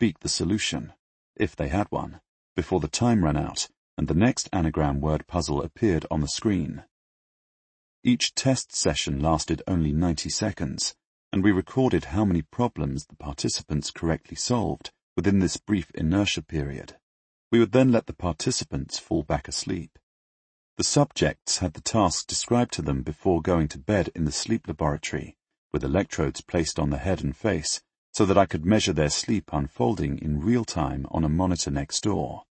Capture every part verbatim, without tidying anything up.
speak the solution, if they had one, before the time ran out and the next anagram word puzzle appeared on the screen. Each test session lasted only ninety seconds, and we recorded how many problems the participants correctly solved within this brief inertia period. We would then let the participants fall back asleep. The subjects had the task described to them before going to bed in the sleep laboratory, with electrodes placed on the head and face, so that I could measure their sleep unfolding in real time on a monitor next door.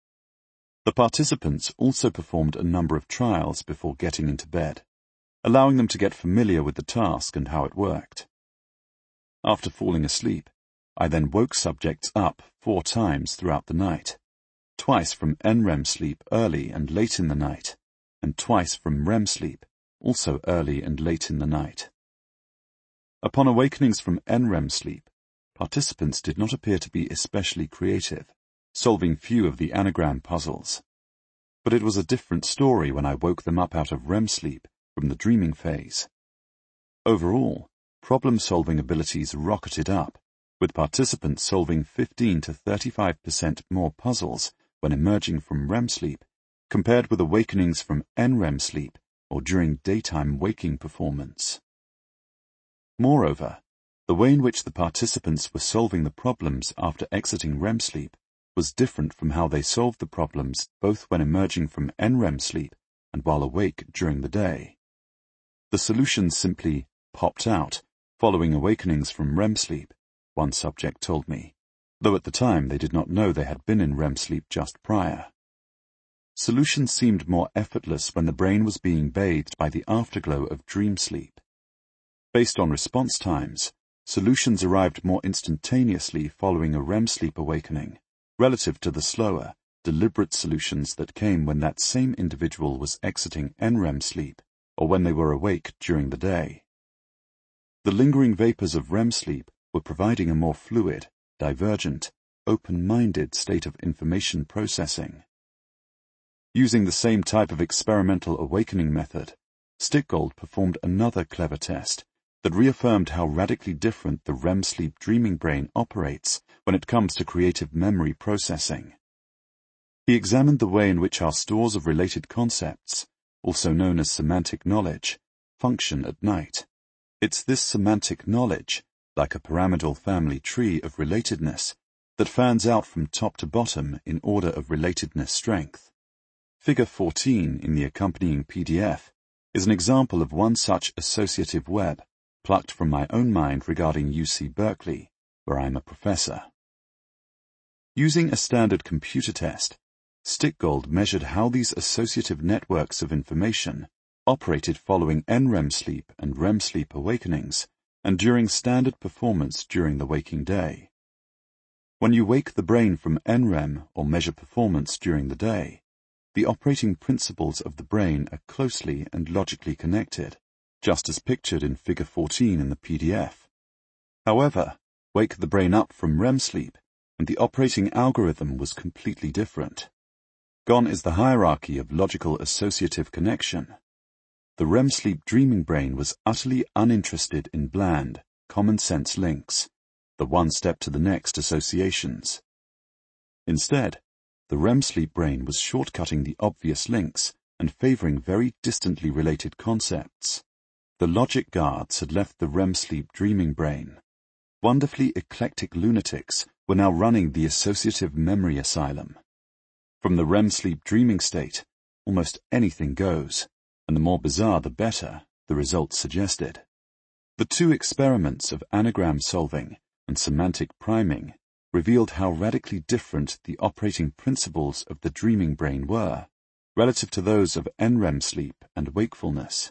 The participants also performed a number of trials before getting into bed, allowing them to get familiar with the task and how it worked. After falling asleep, I then woke subjects up four times throughout the night, twice from N REM sleep early and late in the night, and twice from REM sleep, also early and late in the night. Upon awakenings from N REM sleep, participants did not appear to be especially creative, solving few of the anagram puzzles. But it was a different story when I woke them up out of REM sleep from the dreaming phase. Overall, problem-solving abilities rocketed up, with participants solving fifteen to thirty-five percent more puzzles when emerging from REM sleep, compared with awakenings from N REM sleep or during daytime waking performance. Moreover, the way in which the participants were solving the problems after exiting REM sleep was different from how they solved the problems both when emerging from N REM sleep and while awake during the day. The solutions simply popped out following awakenings from REM sleep, one subject told me, though at the time they did not know they had been in REM sleep just prior. Solutions seemed more effortless when the brain was being bathed by the afterglow of dream sleep. Based on response times, solutions arrived more instantaneously following a REM sleep awakening, relative to the slower, deliberate solutions that came when that same individual was exiting N REM sleep or when they were awake during the day. The lingering vapors of REM sleep were providing a more fluid, divergent, open-minded state of information processing. Using the same type of experimental awakening method, Stickgold performed another clever test that reaffirmed how radically different the REM sleep dreaming brain operates when it comes to creative memory processing. He examined the way in which our stores of related concepts, also known as semantic knowledge, function at night. It's this semantic knowledge, like a pyramidal family tree of relatedness, that fans out from top to bottom in order of relatedness strength. Figure fourteen in the accompanying P D F is an example of one such associative web, plucked from my own mind regarding U C Berkeley, where I am a professor. Using a standard computer test, Stickgold measured how these associative networks of information operated following N REM sleep and REM sleep awakenings, and during standard performance during the waking day. When you wake the brain from N REM or measure performance during the day, the operating principles of the brain are closely and logically connected, just as pictured in Figure fourteen in the P D F. However, wake the brain up from REM sleep, and the operating algorithm was completely different. Gone is the hierarchy of logical associative connection. The REM sleep dreaming brain was utterly uninterested in bland, common-sense links, the one step to the next associations. Instead, the REM sleep brain was shortcutting the obvious links and favoring very distantly related concepts. The logic guards had left the REM sleep dreaming brain. Wonderfully eclectic lunatics were now running the associative memory asylum. From the REM sleep dreaming state, almost anything goes, and the more bizarre the better, the results suggested. The two experiments of anagram solving and semantic priming revealed how radically different the operating principles of the dreaming brain were, relative to those of N REM sleep and wakefulness.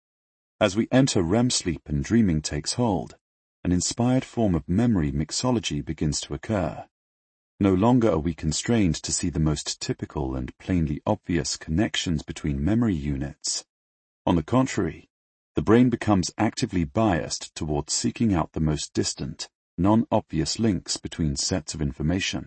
As we enter REM sleep and dreaming takes hold, an inspired form of memory mixology begins to occur. No longer are we constrained to see the most typical and plainly obvious connections between memory units. On the contrary, the brain becomes actively biased towards seeking out the most distant, non-obvious links between sets of information.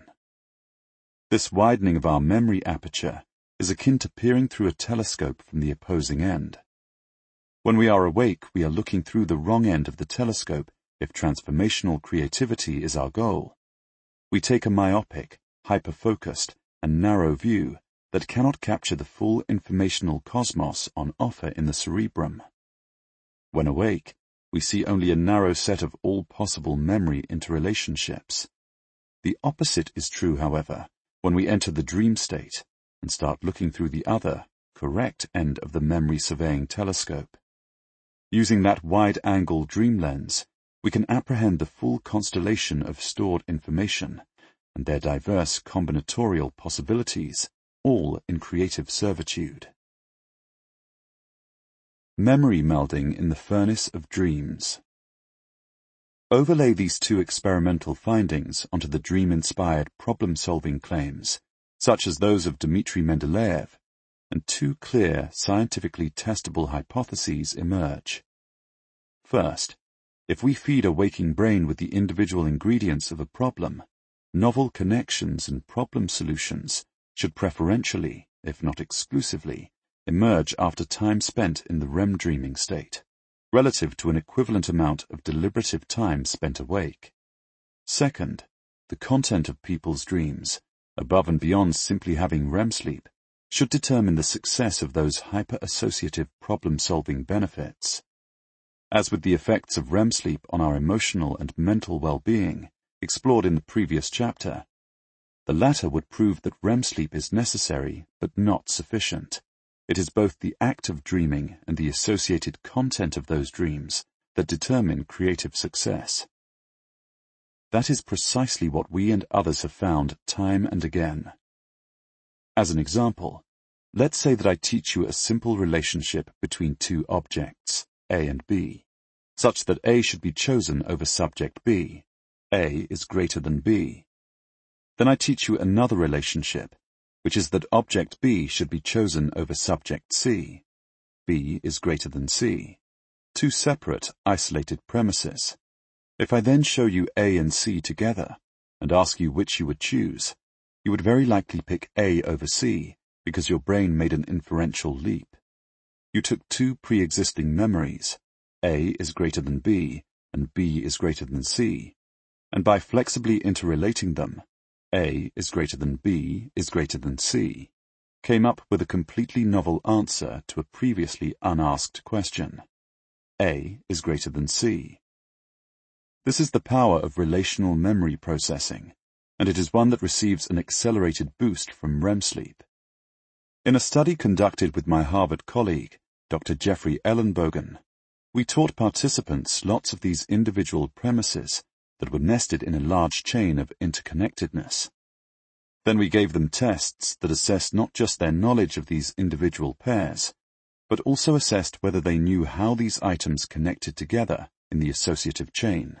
This widening of our memory aperture is akin to peering through a telescope from the opposing end. When we are awake, we are looking through the wrong end of the telescope if transformational creativity is our goal. we take a myopic, hyper-focused, and narrow view that cannot capture the full informational cosmos on offer in the cerebrum. When awake, we see only a narrow set of all possible memory interrelationships. The opposite is true, however, when we enter the dream state and start looking through the other, correct end of the memory surveying telescope. Using that wide-angle dream lens, we can apprehend the full constellation of stored information and their diverse combinatorial possibilities, all in creative servitude. Memory melding in the furnace of dreams. Overlay these two experimental findings onto the dream-inspired problem-solving claims, such as those of Dmitry Mendeleev, and two clear, scientifically testable hypotheses emerge. First, if we feed a waking brain with the individual ingredients of a problem, novel connections and problem solutions should preferentially, if not exclusively, emerge after time spent in the R E M dreaming state, relative to an equivalent amount of deliberative time spent awake. Second, the content of people's dreams, above and beyond simply having R E M sleep, should determine the success of those hyper-associative problem-solving benefits. As with the effects of R E M sleep on our emotional and mental well-being, explored in the previous chapter, the latter would prove that R E M sleep is necessary but not sufficient. It is both the act of dreaming and the associated content of those dreams that determine creative success. That is precisely what we and others have found time and again. As an example, let's say that I teach you a simple relationship between two objects, A and B, such that A should be chosen over subject B. A is greater than B. Then I teach you another relationship, which is that object B should be chosen over subject C. B is greater than C. Two separate, isolated premises. If I then show you A and C together, and ask you which you would choose, you would very likely pick A over C, because your brain made an inferential leap. You took two pre-existing memories, A is greater than B, and B is greater than C, and by flexibly interrelating them, A is greater than B is greater than C, came up with a completely novel answer to a previously unasked question. A is greater than C. This is the power of relational memory processing, and it is one that receives an accelerated boost from R E M sleep. In a study conducted with my Harvard colleague, Doctor Jeffrey Ellenbogen, we taught participants lots of these individual premises that were nested in a large chain of interconnectedness. Then we gave them tests that assessed not just their knowledge of these individual pairs, but also assessed whether they knew how these items connected together in the associative chain.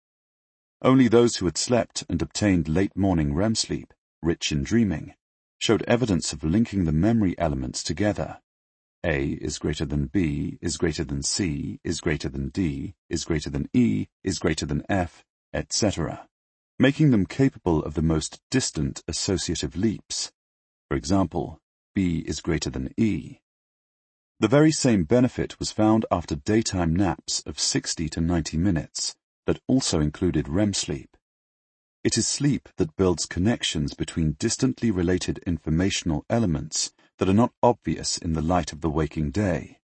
Only those who had slept and obtained late-morning R E M sleep, rich in dreaming, showed evidence of linking the memory elements together. A is greater than B, is greater than C, is greater than D, is greater than E, is greater than F, et cetera, making them capable of the most distant associative leaps. For example, B is greater than E. The very same benefit was found after daytime naps of sixty to ninety minutes that also included R E M sleep. It is sleep that builds connections between distantly related informational elements that are not obvious in the light of the waking day.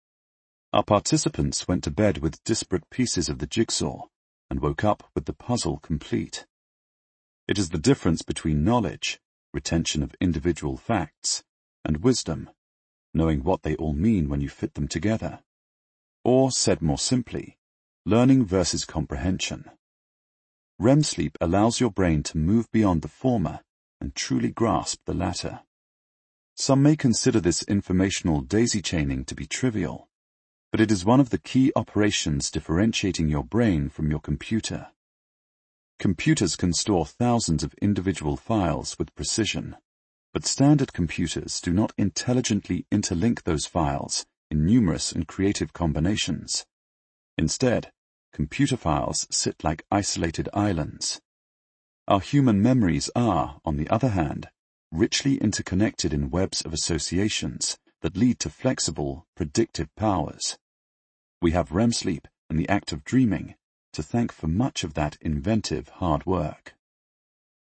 Our participants went to bed with disparate pieces of the jigsaw and woke up with the puzzle complete. It is the difference between knowledge, retention of individual facts, and wisdom, knowing what they all mean when you fit them together. Or, said more simply, learning versus comprehension. R E M sleep allows your brain to move beyond the former and truly grasp the latter. Some may consider this informational daisy-chaining to be trivial, but it is one of the key operations differentiating your brain from your computer. Computers can store thousands of individual files with precision, but standard computers do not intelligently interlink those files in numerous and creative combinations. Instead, computer files sit like isolated islands. Our human memories are, on the other hand, richly interconnected in webs of associations that lead to flexible, predictive powers. We have R E M sleep and the act of dreaming to thank for much of that inventive hard work.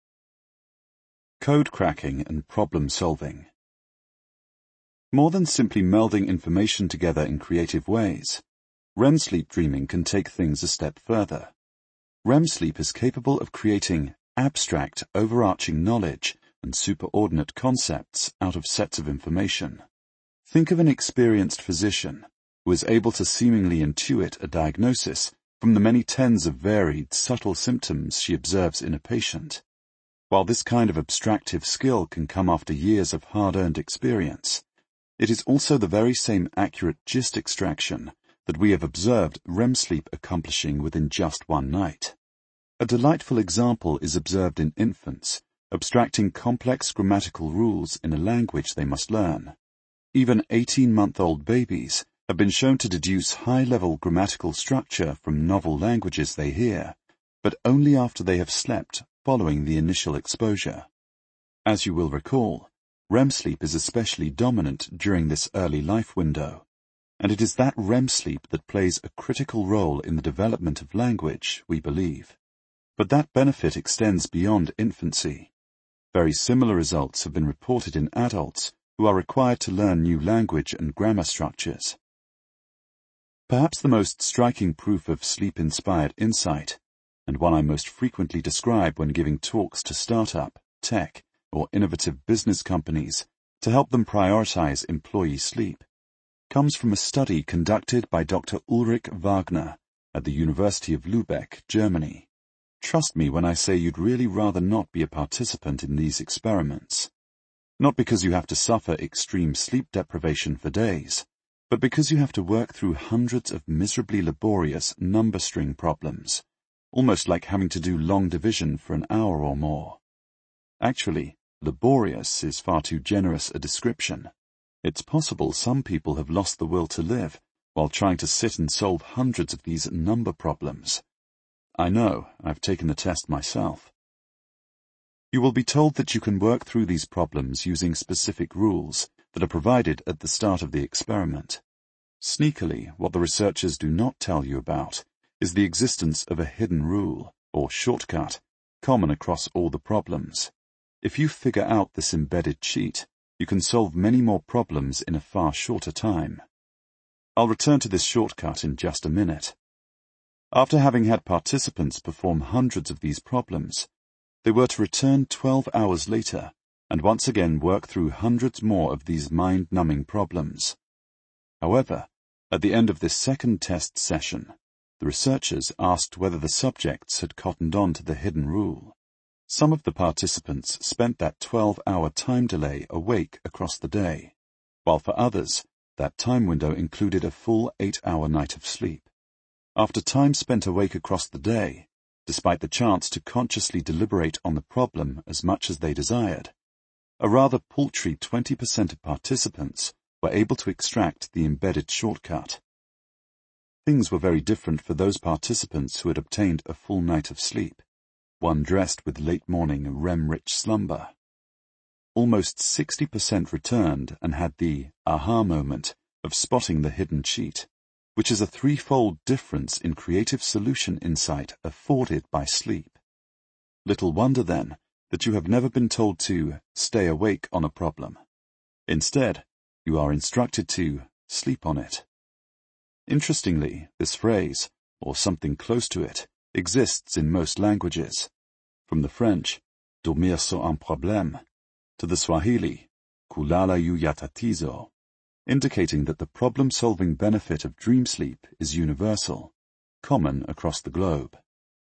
Code cracking and problem solving. More than simply melding information together in creative ways, R E M sleep dreaming can take things a step further. R E M sleep is capable of creating abstract, overarching knowledge and superordinate concepts out of sets of information. Think of an experienced physician who is able to seemingly intuit a diagnosis from the many tens of varied, subtle symptoms she observes in a patient. While this kind of abstractive skill can come after years of hard-earned experience, it is also the very same accurate gist extraction that we have observed R E M sleep accomplishing within just one night. A delightful example is observed in infants, abstracting complex grammatical rules in a language they must learn. Even eighteen-month-old babies have been shown to deduce high-level grammatical structure from novel languages they hear, but only after they have slept following the initial exposure. As you will recall, R E M sleep is especially dominant during this early life window, and it is that R E M sleep that plays a critical role in the development of language, we believe. But that benefit extends beyond infancy. Very similar results have been reported in adults who are required to learn new language and grammar structures. Perhaps the most striking proof of sleep-inspired insight, and one I most frequently describe when giving talks to startup, tech, or innovative business companies to help them prioritize employee sleep, comes from a study conducted by Doctor Ulrich Wagner at the University of Lübeck, Germany. Trust me when I say you'd really rather not be a participant in these experiments. Not because you have to suffer extreme sleep deprivation for days, but because you have to work through hundreds of miserably laborious number string problems, almost like having to do long division for an hour or more. Actually, laborious is far too generous a description. It's possible some people have lost the will to live while trying to sit and solve hundreds of these number problems. I know, I've taken the test myself. You will be told that you can work through these problems using specific rules that are provided at the start of the experiment. Sneakily, what the researchers do not tell you about is the existence of a hidden rule, or shortcut, common across all the problems. If you figure out this embedded cheat, you can solve many more problems in a far shorter time. I'll return to this shortcut in just a minute. After having had participants perform hundreds of these problems, they were to return twelve hours later and once again work through hundreds more of these mind-numbing problems. However, at the end of this second test session, the researchers asked whether the subjects had cottoned on to the hidden rule. Some of the participants spent that twelve-hour time delay awake across the day, while for others, that time window included a full eight-hour night of sleep. After time spent awake across the day, despite the chance to consciously deliberate on the problem as much as they desired, a rather paltry twenty percent of participants were able to extract the embedded shortcut. Things were very different for those participants who had obtained a full night of sleep, one dressed with late-morning R E M-rich slumber. Almost sixty percent returned and had the aha moment of spotting the hidden cheat, which is a threefold difference in creative solution insight afforded by sleep. Little wonder, then, that you have never been told to stay awake on a problem. Instead, you are instructed to sleep on it. Interestingly, this phrase, or something close to it, exists in most languages, from the French, dormir sur un problème, to the Swahili, kulala yu yatatizo, indicating that the problem-solving benefit of dream sleep is universal, common across the globe.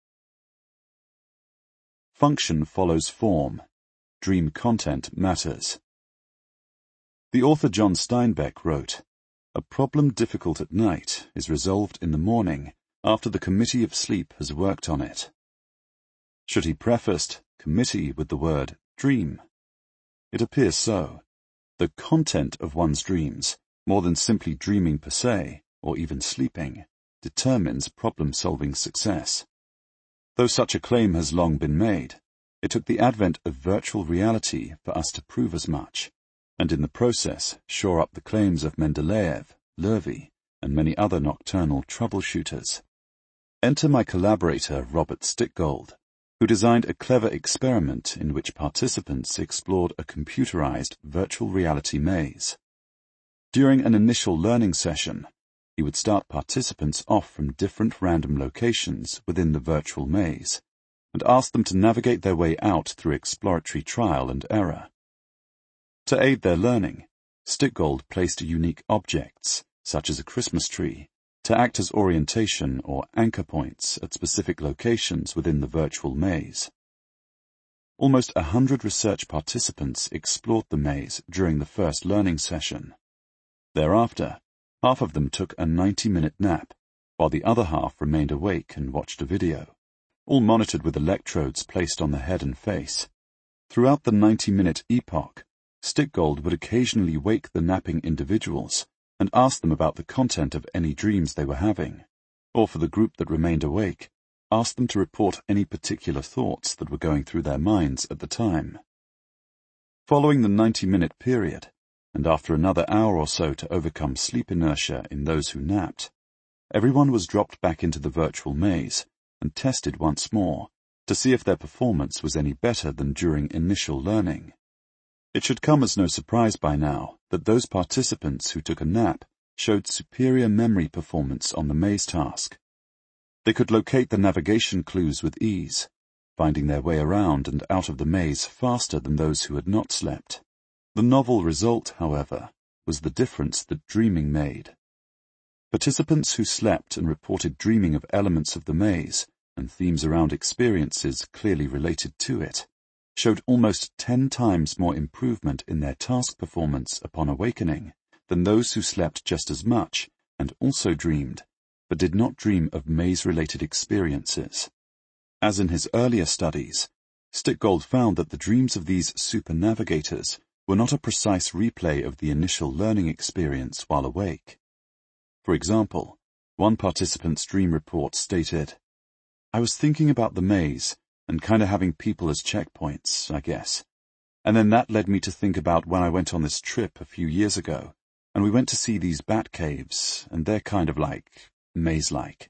Function follows form. Dream content matters. The author John Steinbeck wrote, "A problem difficult at night is resolved in the morning after the committee of sleep has worked on it." Should he prefaced committee with the word dream? It appears so. The content of one's dreams, more than simply dreaming per se, or even sleeping, determines problem-solving success. Though such a claim has long been made, it took the advent of virtual reality for us to prove as much, and in the process shore up the claims of Mendeleev, Lervy, and many other nocturnal troubleshooters. Enter my collaborator Robert Stickgold, who designed a clever experiment in which participants explored a computerized virtual reality maze. During an initial learning session, he would start participants off from different random locations within the virtual maze and ask them to navigate their way out through exploratory trial and error. To aid their learning, Stickgold placed unique objects, such as a Christmas tree, to act as orientation or anchor points at specific locations within the virtual maze. Almost a hundred research participants explored the maze during the first learning session. Thereafter, half of them took a ninety-minute nap, while the other half remained awake and watched a video, all monitored with electrodes placed on the head and face. Throughout the ninety-minute epoch, Stickgold would occasionally wake the napping individuals and ask them about the content of any dreams they were having, or for the group that remained awake, ask them to report any particular thoughts that were going through their minds at the time. Following the ninety-minute period, and after another hour or so to overcome sleep inertia in those who napped, everyone was dropped back into the virtual maze and tested once more to see if their performance was any better than during initial learning. It should come as no surprise by now that those participants who took a nap showed superior memory performance on the maze task. They could locate the navigation clues with ease, finding their way around and out of the maze faster than those who had not slept. The novel result, however, was the difference that dreaming made. Participants who slept and reported dreaming of elements of the maze and themes around experiences clearly related to it showed almost ten times more improvement in their task performance upon awakening than those who slept just as much and also dreamed, but did not dream of maze-related experiences. As in his earlier studies, Stickgold found that the dreams of these super navigators were not a precise replay of the initial learning experience while awake. For example, one participant's dream report stated, "I was thinking about the maze and kind of having people as checkpoints, I guess. And then that led me to think about when I went on this trip a few years ago, and we went to see these bat caves, and they're kind of like maze-like."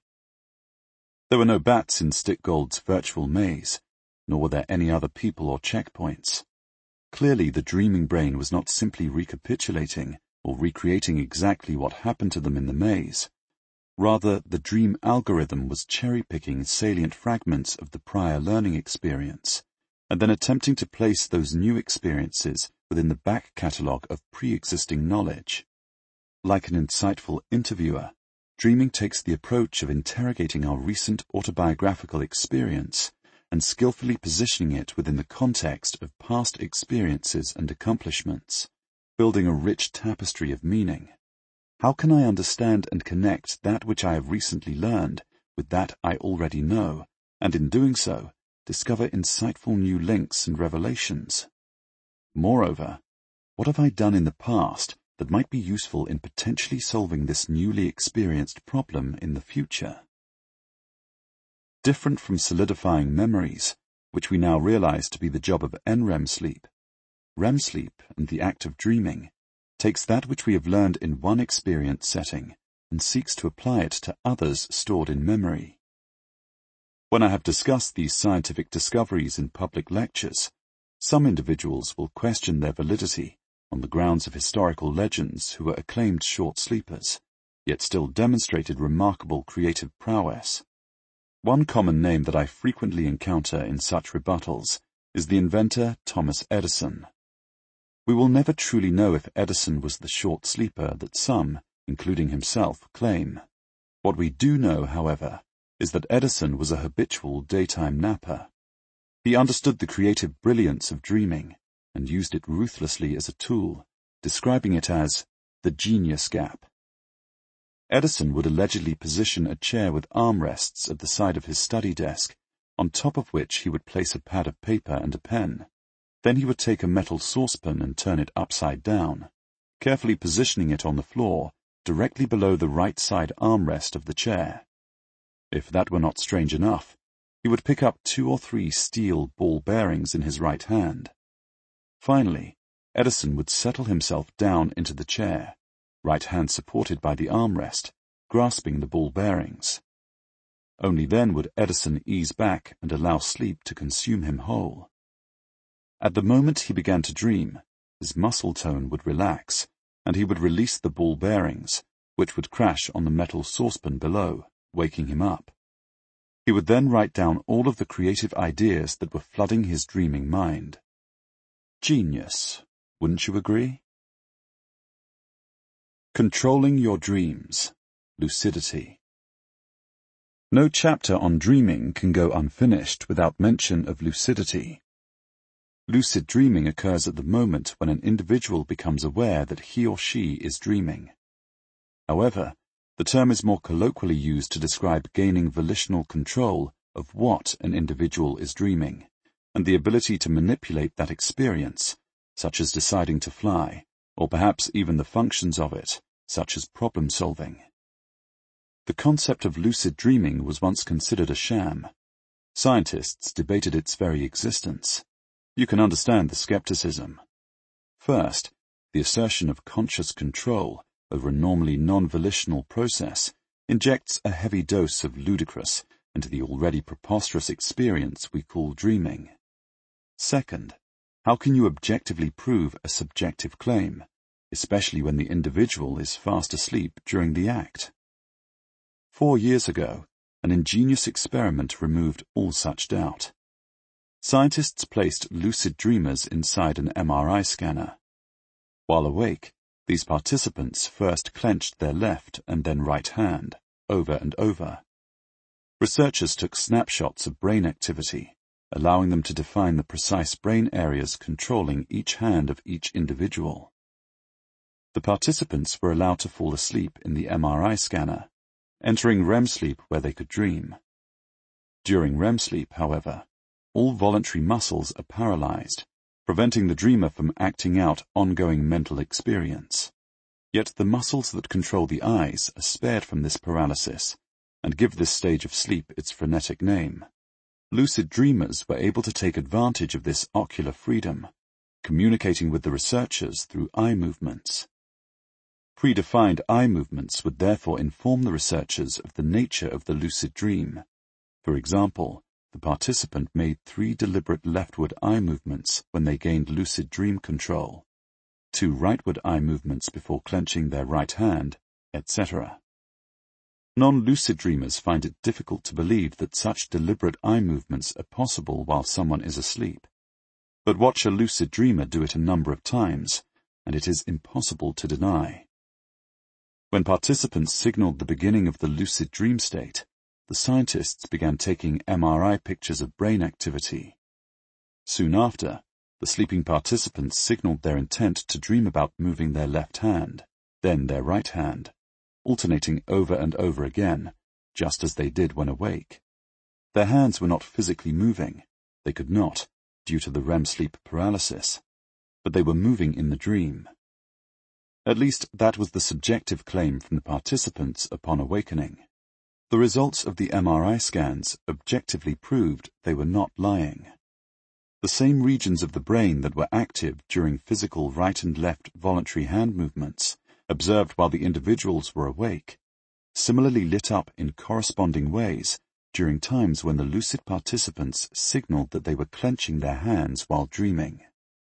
There were no bats in Stickgold's virtual maze, nor were there any other people or checkpoints. Clearly, the dreaming brain was not simply recapitulating or recreating exactly what happened to them in the maze. Rather, the dream algorithm was cherry-picking salient fragments of the prior learning experience, and then attempting to place those new experiences within the back catalogue of pre-existing knowledge. Like an insightful interviewer, dreaming takes the approach of interrogating our recent autobiographical experience and skillfully positioning it within the context of past experiences and accomplishments, building a rich tapestry of meaning. How can I understand and connect that which I have recently learned with that I already know, and in doing so, discover insightful new links and revelations? Moreover, what have I done in the past that might be useful in potentially solving this newly experienced problem in the future? Different from solidifying memories, which we now realize to be the job of N REM sleep, R E M sleep and the act of dreaming takes that which we have learned in one experience setting and seeks to apply it to others stored in memory. When I have discussed these scientific discoveries in public lectures, some individuals will question their validity on the grounds of historical legends who were acclaimed short sleepers, yet still demonstrated remarkable creative prowess. One common name that I frequently encounter in such rebuttals is the inventor Thomas Edison. We will never truly know if Edison was the short sleeper that some, including himself, claim. What we do know, however, is that Edison was a habitual daytime napper. He understood the creative brilliance of dreaming and used it ruthlessly as a tool, describing it as the genius gap. Edison would allegedly position a chair with armrests at the side of his study desk, on top of which he would place a pad of paper and a pen. Then he would take a metal saucepan and turn it upside down, carefully positioning it on the floor directly below the right side armrest of the chair. If that were not strange enough, he would pick up two or three steel ball bearings in his right hand. Finally, Edison would settle himself down into the chair, right hand supported by the armrest, grasping the ball bearings. Only then would Edison ease back and allow sleep to consume him whole. At the moment he began to dream, his muscle tone would relax, and he would release the ball bearings, which would crash on the metal saucepan below, waking him up. He would then write down all of the creative ideas that were flooding his dreaming mind. Genius, wouldn't you agree? Controlling your dreams. Lucidity. No chapter on dreaming can go unfinished without mention of lucidity. Lucid dreaming occurs at the moment when an individual becomes aware that he or she is dreaming. However, the term is more colloquially used to describe gaining volitional control of what an individual is dreaming, and the ability to manipulate that experience, such as deciding to fly, or perhaps even the functions of it, such as problem solving. The concept of lucid dreaming was once considered a sham. Scientists debated its very existence. You can understand the skepticism. First, the assertion of conscious control over a normally non-volitional process injects a heavy dose of ludicrous into the already preposterous experience we call dreaming. Second, how can you objectively prove a subjective claim, especially when the individual is fast asleep during the act? Four years ago, an ingenious experiment removed all such doubt. Scientists placed lucid dreamers inside an M R I scanner. While awake, these participants first clenched their left and then right hand, over and over. Researchers took snapshots of brain activity, allowing them to define the precise brain areas controlling each hand of each individual. The participants were allowed to fall asleep in the M R I scanner, entering R E M sleep where they could dream. During R E M sleep, however, all voluntary muscles are paralyzed, preventing the dreamer from acting out ongoing mental experience. Yet the muscles that control the eyes are spared from this paralysis and give this stage of sleep its frenetic name. Lucid dreamers were able to take advantage of this ocular freedom, communicating with the researchers through eye movements. Predefined eye movements would therefore inform the researchers of the nature of the lucid dream. For example, the participant made three deliberate leftward eye movements when they gained lucid dream control, two rightward eye movements before clenching their right hand, et cetera. Non-lucid dreamers find it difficult to believe that such deliberate eye movements are possible while someone is asleep. But watch a lucid dreamer do it a number of times, and it is impossible to deny. When participants signaled the beginning of the lucid dream state, the scientists began taking M R I pictures of brain activity. Soon after, the sleeping participants signaled their intent to dream about moving their left hand, then their right hand, alternating over and over again, just as they did when awake. Their hands were not physically moving. They could not, due to the R E M sleep paralysis, but they were moving in the dream. At least that was the subjective claim from the participants upon awakening. The results of the M R I scans objectively proved they were not lying. The same regions of the brain that were active during physical right and left voluntary hand movements, observed while the individuals were awake, similarly lit up in corresponding ways during times when the lucid participants signaled that they were clenching their hands while dreaming.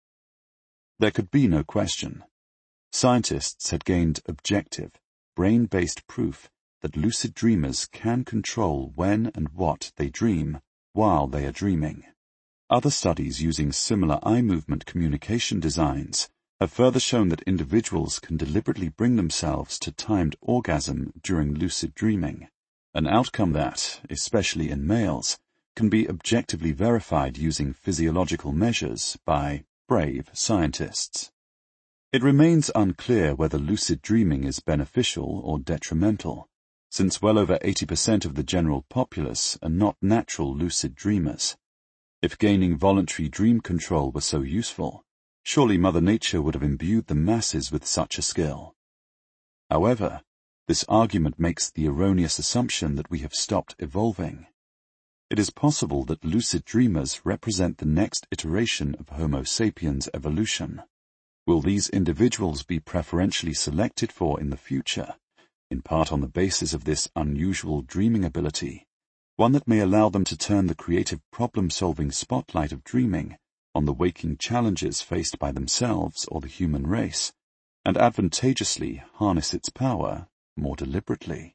There could be no question. Scientists had gained objective, brain-based proof that lucid dreamers can control when and what they dream while they are dreaming. Other studies using similar eye movement communication designs have further shown that individuals can deliberately bring themselves to timed orgasm during lucid dreaming, an outcome that, especially in males, can be objectively verified using physiological measures by brave scientists. It remains unclear whether lucid dreaming is beneficial or detrimental, since well over eighty percent of the general populace are not natural lucid dreamers. If gaining voluntary dream control were so useful, surely Mother Nature would have imbued the masses with such a skill. However, this argument makes the erroneous assumption that we have stopped evolving. It is possible that lucid dreamers represent the next iteration of Homo sapiens evolution. Will these individuals be preferentially selected for in the future, in part on the basis of this unusual dreaming ability, one that may allow them to turn the creative problem-solving spotlight of dreaming on the waking challenges faced by themselves or the human race, and advantageously harness its power more deliberately.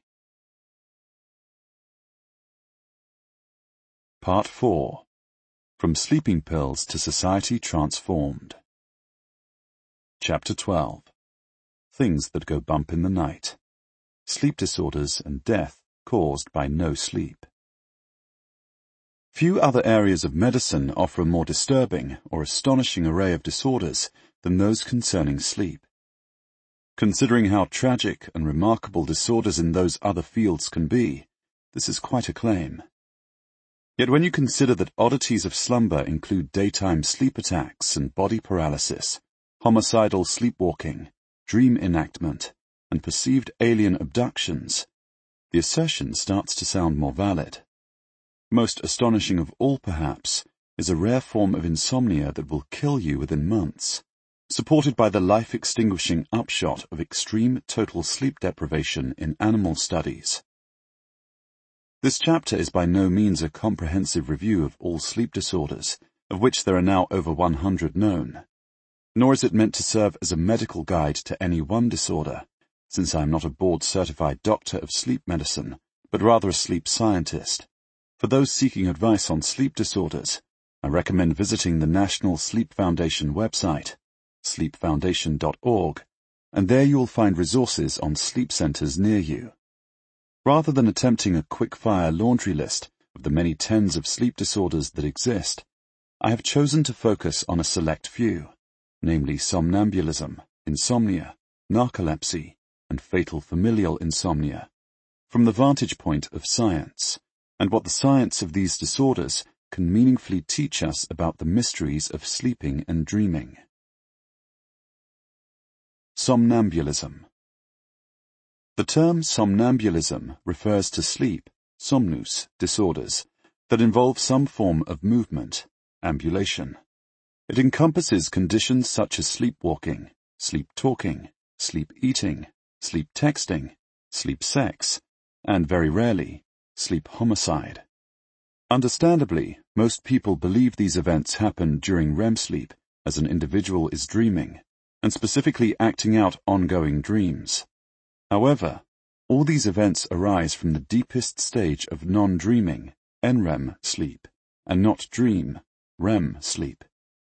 Part four. From Sleeping Pills to Society Transformed. Chapter twelve. Things that go bump in the night. Sleep disorders and death caused by no sleep. Few other areas of medicine offer a more disturbing or astonishing array of disorders than those concerning sleep. Considering how tragic and remarkable disorders in those other fields can be, this is quite a claim. Yet when you consider that oddities of slumber include daytime sleep attacks and body paralysis, homicidal sleepwalking, dream enactment, and perceived alien abductions, the assertion starts to sound more valid. Most astonishing of all, perhaps, is a rare form of insomnia that will kill you within months, supported by the life-extinguishing upshot of extreme total sleep deprivation in animal studies. This chapter is by no means a comprehensive review of all sleep disorders, of which there are now over one hundred known, nor is it meant to serve as a medical guide to any one disorder, since I am not a board-certified doctor of sleep medicine, but rather a sleep scientist. For those seeking advice on sleep disorders, I recommend visiting the National Sleep Foundation website, sleep foundation dot org, and there you will find resources on sleep centers near you. Rather than attempting a quick-fire laundry list of the many tens of sleep disorders that exist, I have chosen to focus on a select few, namely somnambulism, insomnia, narcolepsy, and fatal familial insomnia, from the vantage point of science, and what the science of these disorders can meaningfully teach us about the mysteries of sleeping and dreaming. Somnambulism. The term somnambulism refers to sleep, somnus, disorders that involve some form of movement, ambulation. It encompasses conditions such as sleepwalking, sleep talking, sleep eating, sleep texting, sleep sex, and very rarely, sleep homicide. Understandably, most people believe these events happen during R E M sleep as an individual is dreaming, and specifically acting out ongoing dreams. However, all these events arise from the deepest stage of non-dreaming, N R E M sleep, and not dream, R E M sleep.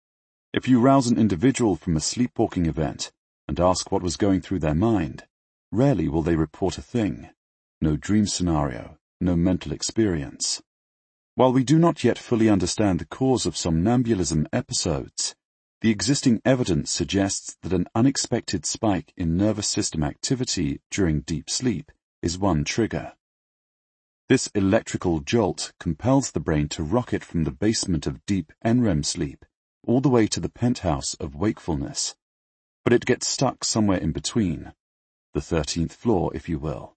If you rouse an individual from a sleepwalking event and ask what was going through their mind, rarely will they report a thing. No dream scenario, no mental experience. While we do not yet fully understand the cause of somnambulism episodes, the existing evidence suggests that an unexpected spike in nervous system activity during deep sleep is one trigger. This electrical jolt compels the brain to rocket from the basement of deep N R E M sleep all the way to the penthouse of wakefulness, but it gets stuck somewhere in between, the thirteenth floor, if you will.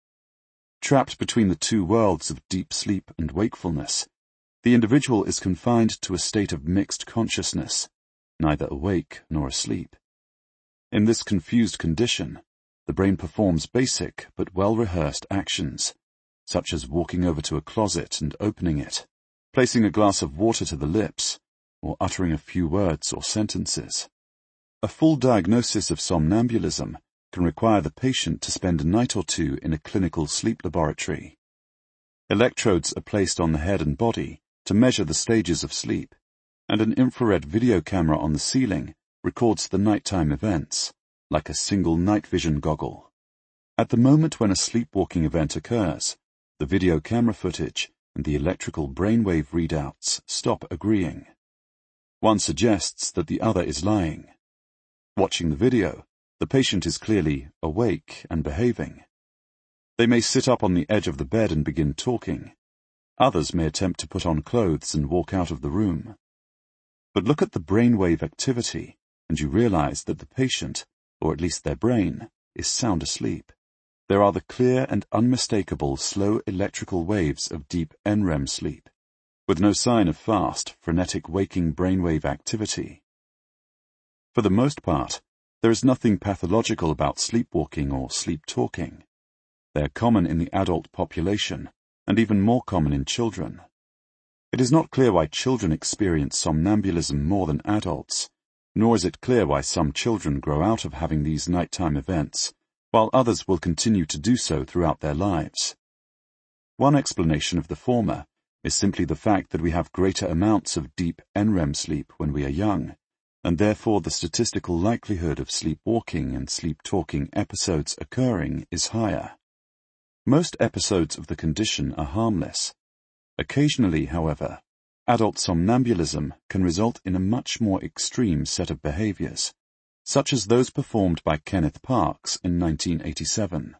Trapped between the two worlds of deep sleep and wakefulness, the individual is confined to a state of mixed consciousness, neither awake nor asleep. In this confused condition, the brain performs basic but well-rehearsed actions, such as walking over to a closet and opening it, placing a glass of water to the lips, or uttering a few words or sentences. A full diagnosis of somnambulism can require the patient to spend a night or two in a clinical sleep laboratory. Electrodes are placed on the head and body to measure the stages of sleep, and an infrared video camera on the ceiling records the nighttime events, like a single night vision goggle. At the moment when a sleepwalking event occurs, the video camera footage and the electrical brainwave readouts stop agreeing. One suggests that the other is lying. Watching the video, the patient is clearly awake and behaving. They may sit up on the edge of the bed and begin talking. Others may attempt to put on clothes and walk out of the room. But look at the brainwave activity, and you realize that the patient, or at least their brain, is sound asleep. There are the clear and unmistakable slow electrical waves of deep N R E M sleep, with no sign of fast, frenetic waking brainwave activity. For the most part, there is nothing pathological about sleepwalking or sleep talking. They are common in the adult population, and even more common in children. It is not clear why children experience somnambulism more than adults, nor is it clear why some children grow out of having these nighttime events, while others will continue to do so throughout their lives. One explanation of the former is simply the fact that we have greater amounts of deep N R E M sleep when we are young, and therefore the statistical likelihood of sleepwalking and sleep-talking episodes occurring is higher. Most episodes of the condition are harmless. Occasionally, however, adult somnambulism can result in a much more extreme set of behaviors, such as those performed by Kenneth Parkes in nineteen eighty-seven.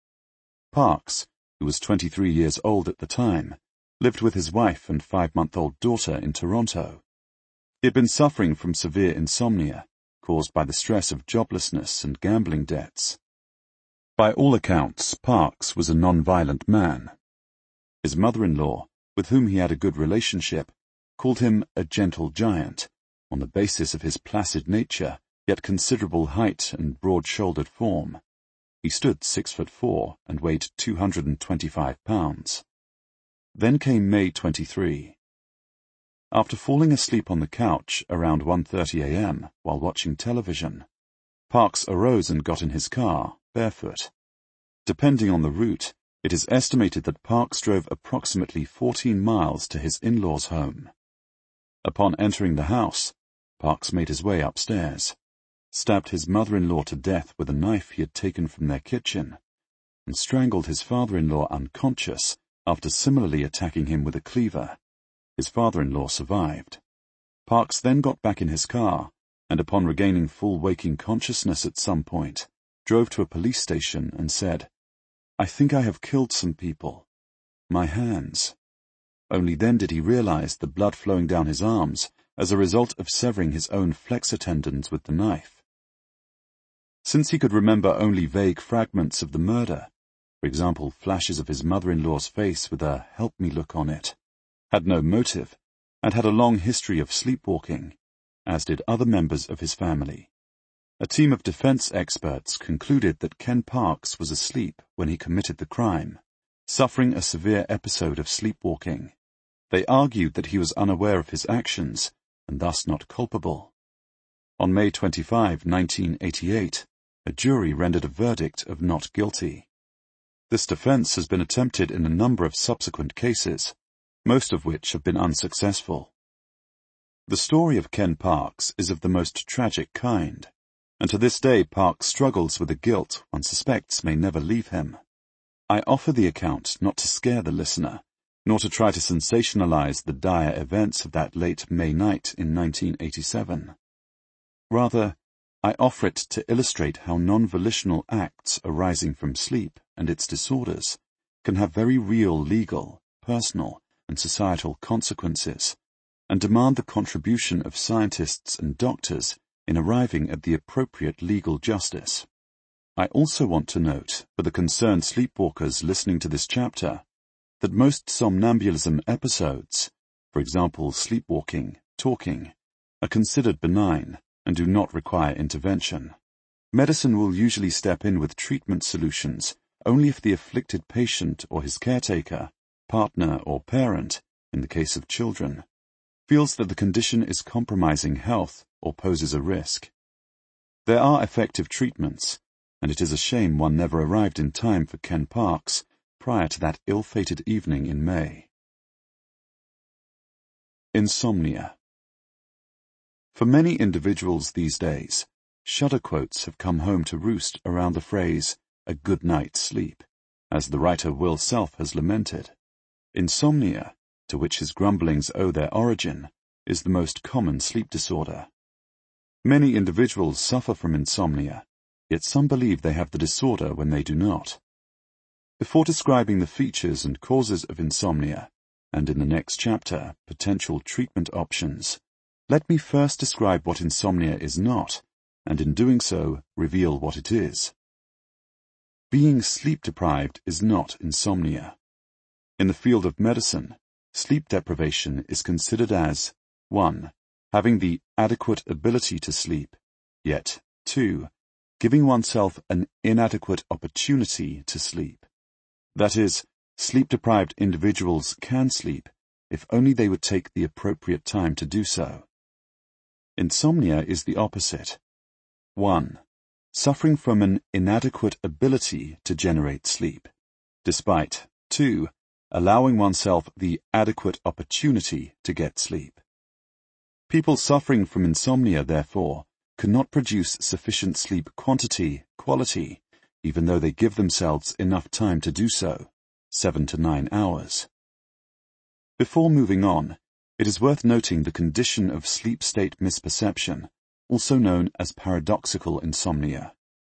Parkes, who was twenty-three years old at the time, lived with his wife and five-month-old daughter in Toronto. He had been suffering from severe insomnia, caused by the stress of joblessness and gambling debts. By all accounts, Parkes was a non-violent man. His mother-in-law, with whom he had a good relationship, called him a gentle giant, on the basis of his placid nature, yet considerable height and broad-shouldered form. He stood six foot four and weighed two hundred and twenty-five pounds. Then came May twenty-third. After falling asleep on the couch around one thirty a m while watching television, Parkes arose and got in his car, barefoot. Depending on the route, it is estimated that Parkes drove approximately fourteen miles to his in-laws' home. Upon entering the house, Parkes made his way upstairs, stabbed his mother-in-law to death with a knife he had taken from their kitchen, and strangled his father-in-law unconscious after similarly attacking him with a cleaver. His father-in-law survived. Parkes then got back in his car, and upon regaining full waking consciousness at some point, drove to a police station and said, "I think I have killed some people. My hands." Only then did he realize the blood flowing down his arms as a result of severing his own flexor tendons with the knife. Since he could remember only vague fragments of the murder, for example flashes of his mother-in-law's face with a "help me" look on it, had no motive, and had a long history of sleepwalking, as did other members of his family, a team of defense experts concluded that Ken Parkes was asleep when he committed the crime, suffering a severe episode of sleepwalking. They argued that he was unaware of his actions, and thus not culpable. On May twenty-fifth, nineteen eighty-eight, a jury rendered a verdict of not guilty. This defense has been attempted in a number of subsequent cases, most of which have been unsuccessful. The story of Ken Parkes is of the most tragic kind, and to this day Parkes struggles with a guilt one suspects may never leave him. I offer the account not to scare the listener, nor to try to sensationalize the dire events of that late May night in nineteen eighty-seven. Rather, I offer it to illustrate how non-volitional acts arising from sleep and its disorders can have very real legal, personal, and societal consequences, and demand the contribution of scientists and doctors in arriving at the appropriate legal justice. I also want to note, for the concerned sleepwalkers listening to this chapter, that most somnambulism episodes, for example sleepwalking, talking, are considered benign and do not require intervention. Medicine will usually step in with treatment solutions only if the afflicted patient or his caretaker, partner or parent, in the case of children, feels that the condition is compromising health or poses a risk. There are effective treatments, and it is a shame one never arrived in time for Ken Parkes prior to that ill-fated evening in May. Insomnia. For many individuals these days, shudder quotes have come home to roost around the phrase, "a good night's sleep," as the writer Will Self has lamented. Insomnia, to which his grumblings owe their origin, is the most common sleep disorder. Many individuals suffer from insomnia, yet some believe they have the disorder when they do not. Before describing the features and causes of insomnia, and in the next chapter, potential treatment options, let me first describe what insomnia is not, and in doing so, reveal what it is. Being sleep-deprived is not insomnia. In the field of medicine, sleep deprivation is considered as one. Having the adequate ability to sleep, yet two. Giving oneself an inadequate opportunity to sleep. That is, Sleep-deprived individuals can sleep if only they would take the appropriate time to do so. Insomnia is the opposite. one. Suffering from an inadequate ability to generate sleep, despite two. Allowing oneself the adequate opportunity to get sleep. People suffering from insomnia, therefore, cannot produce sufficient sleep quantity, quality, even though they give themselves enough time to do so, seven to nine hours. Before moving on, it is worth noting the condition of sleep state misperception, also known as paradoxical insomnia.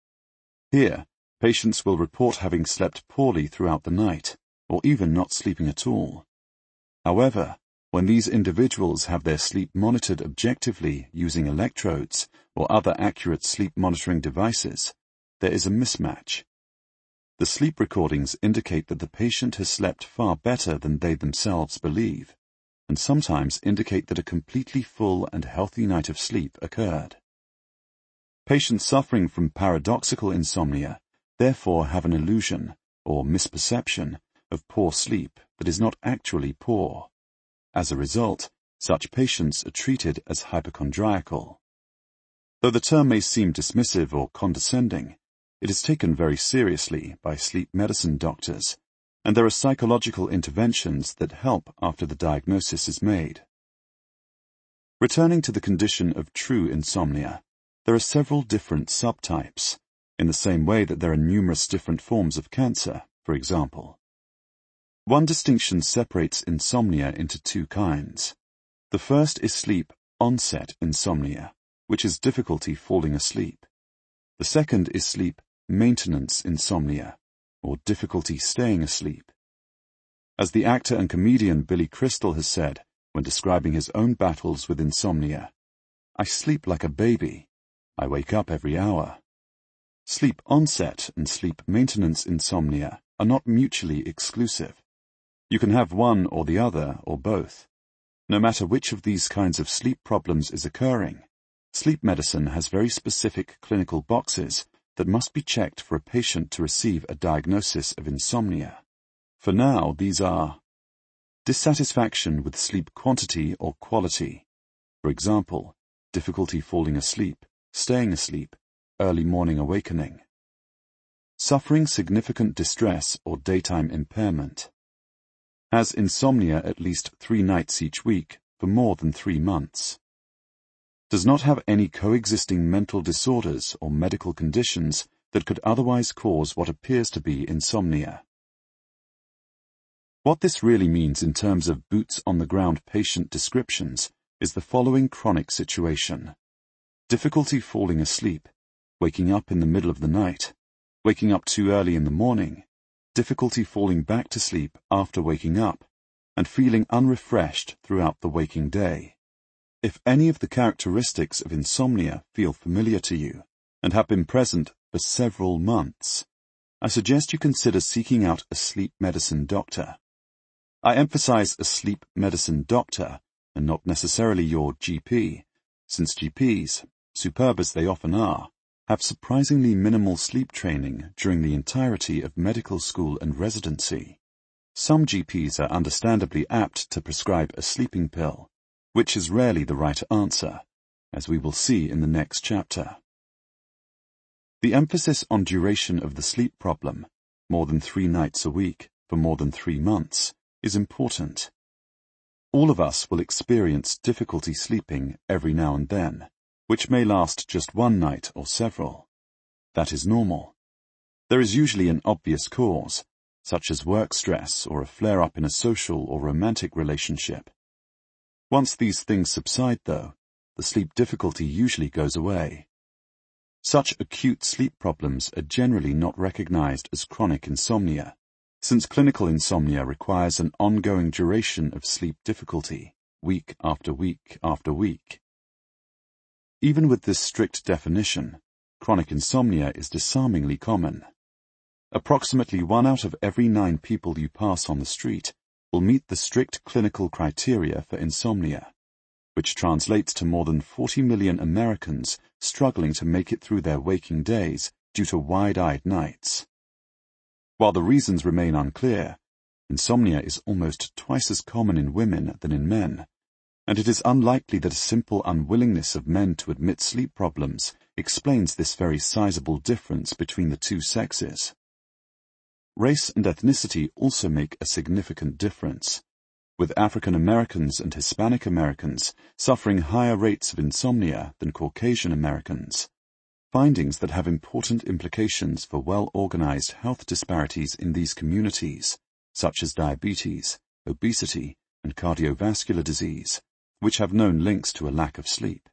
Here, patients will report having slept poorly throughout the night, or even not sleeping at all. However, when these individuals have their sleep monitored objectively using electrodes or other accurate sleep monitoring devices, there is a mismatch. The sleep recordings indicate that the patient has slept far better than they themselves believe, and sometimes indicate that a completely full and healthy night of sleep occurred. Patients suffering from paradoxical insomnia therefore have an illusion, or misperception, of poor sleep that is not actually poor. As a result, such patients are treated as hypochondriacal. Though the term may seem dismissive or condescending, it is taken very seriously by sleep medicine doctors, and there are psychological interventions that help after the diagnosis is made. Returning to the condition of true insomnia, there are several different subtypes, in the same way that there are numerous different forms of cancer, for example. One distinction separates insomnia into two kinds. The first is sleep onset insomnia, which is difficulty falling asleep. The second is sleep maintenance insomnia, or difficulty staying asleep. As the actor and comedian Billy Crystal has said when describing his own battles with insomnia, "I sleep like a baby. I wake up every hour." Sleep onset and sleep maintenance insomnia are not mutually exclusive. You can have one or the other, or both. No matter which of these kinds of sleep problems is occurring, sleep medicine has very specific clinical boxes that must be checked for a patient to receive a diagnosis of insomnia. For now, these are dissatisfaction with sleep quantity or quality. For example, difficulty falling asleep, staying asleep, early morning awakening. Suffering significant distress or daytime impairment. Has insomnia at least three nights each week for more than three months. Does not have any coexisting mental disorders or medical conditions that could otherwise cause what appears to be insomnia. What this really means in terms of boots-on-the-ground patient descriptions is the following chronic situation. Difficulty falling asleep, waking up in the middle of the night, waking up too early in the morning, difficulty falling back to sleep after waking up, and feeling unrefreshed throughout the waking day. If any of the characteristics of insomnia feel familiar to you and have been present for several months, I suggest you consider seeking out a sleep medicine doctor. I emphasize a sleep medicine doctor and not necessarily your G P, since G Ps, superb as they often are, have surprisingly minimal sleep training during the entirety of medical school and residency. Some G Ps are understandably apt to prescribe a sleeping pill, which is rarely the right answer, as we will see in the next chapter. The emphasis on duration of the sleep problem, more than three nights a week for more than three months, is important. All of us will experience difficulty sleeping every now and then, which may last just one night or several. That is normal. There is usually an obvious cause, such as work stress or a flare-up in a social or romantic relationship. Once these things subside, though, the sleep difficulty usually goes away. Such acute sleep problems are generally not recognized as chronic insomnia, since clinical insomnia requires an ongoing duration of sleep difficulty, week after week after week. Even with this strict definition, chronic insomnia is disarmingly common. Approximately one out of every nine people you pass on the street will meet the strict clinical criteria for insomnia, which translates to more than forty million Americans struggling to make it through their waking days due to wide-eyed nights. While the reasons remain unclear, insomnia is almost twice as common in women than in men, and it is unlikely that a simple unwillingness of men to admit sleep problems explains this very sizable difference between the two sexes. Race and ethnicity also make a significant difference, with African Americans and Hispanic Americans suffering higher rates of insomnia than Caucasian Americans, findings that have important implications for well-organized health disparities in these communities, such as diabetes, obesity, and cardiovascular disease, which have known links to a lack of sleep.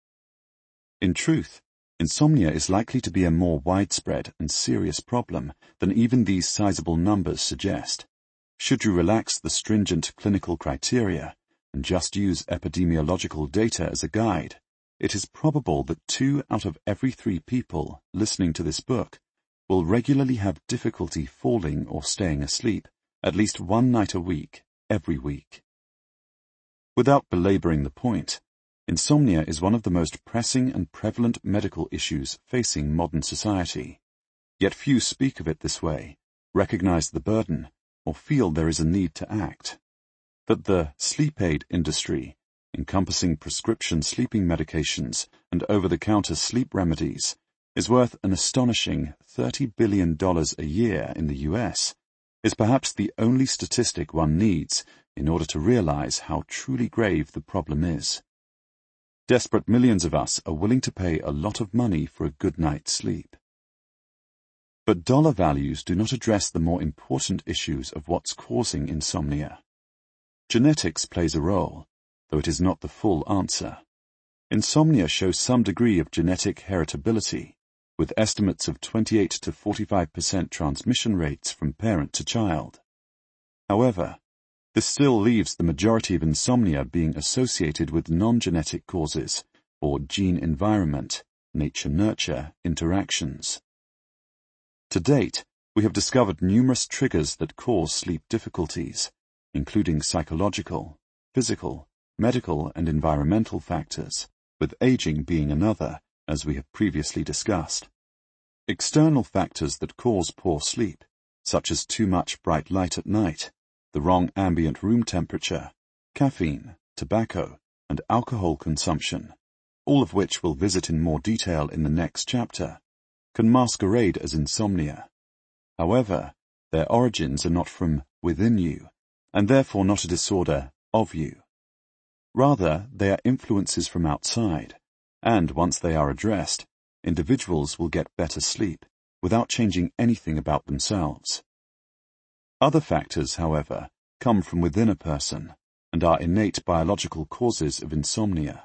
In truth, insomnia is likely to be a more widespread and serious problem than even these sizable numbers suggest. Should you relax the stringent clinical criteria and just use epidemiological data as a guide, it is probable that two out of every three people listening to this book will regularly have difficulty falling or staying asleep at least one night a week, every week. Without belaboring the point, insomnia is one of the most pressing and prevalent medical issues facing modern society. Yet few speak of it this way, recognize the burden, or feel there is a need to act. That the sleep aid industry, encompassing prescription sleeping medications and over-the-counter sleep remedies, is worth an astonishing thirty billion dollars a year in the U S, is perhaps the only statistic one needs in order to realize how truly grave the problem is. Desperate millions of us are willing to pay a lot of money for a good night's sleep. But dollar values do not address the more important issues of what's causing insomnia. Genetics plays a role, though it is not the full answer. Insomnia shows some degree of genetic heritability, with estimates of twenty-eight to forty-five percent transmission rates from parent to child. However, this still leaves the majority of insomnia being associated with non-genetic causes, or gene-environment, nature-nurture interactions. To date, we have discovered numerous triggers that cause sleep difficulties, including psychological, physical, medical, and environmental factors, with aging being another, as we have previously discussed. External factors that cause poor sleep, such as too much bright light at night, the wrong ambient room temperature, caffeine, tobacco, and alcohol consumption, all of which we'll visit in more detail in the next chapter, can masquerade as insomnia. However, their origins are not from within you, and therefore not a disorder of you. Rather, they are influences from outside, and once they are addressed, individuals will get better sleep without changing anything about themselves. Other factors, however, come from within a person and are innate biological causes of insomnia.